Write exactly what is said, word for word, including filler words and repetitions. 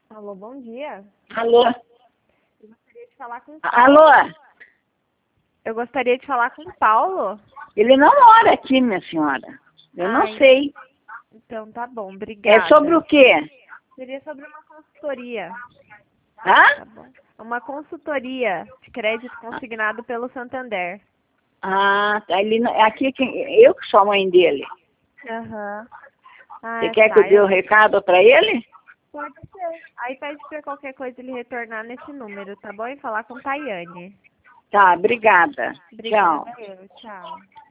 Alô, bom dia. Alô? Eu gostaria de falar com o Paulo. Alô? Eu gostaria de falar com o Paulo. Ele não mora aqui, minha senhora. Eu Ah, não en- sei. Então tá bom, obrigada. É sobre o quê? Seria sobre uma consultoria, Hã? tá bom? Uma consultoria de crédito consignado pelo Santander. Ah, tá. Ele, não- aqui, quem- eu que sou a mãe dele. Aham. Ah, Você quer que tá. eu dê o Eu... recado para ele? Pode ser. Aí pede pra qualquer coisa ele retornar nesse número, tá bom? E falar com Tayane. Tá, obrigada. Obrigada, Tchau. eu. Tchau.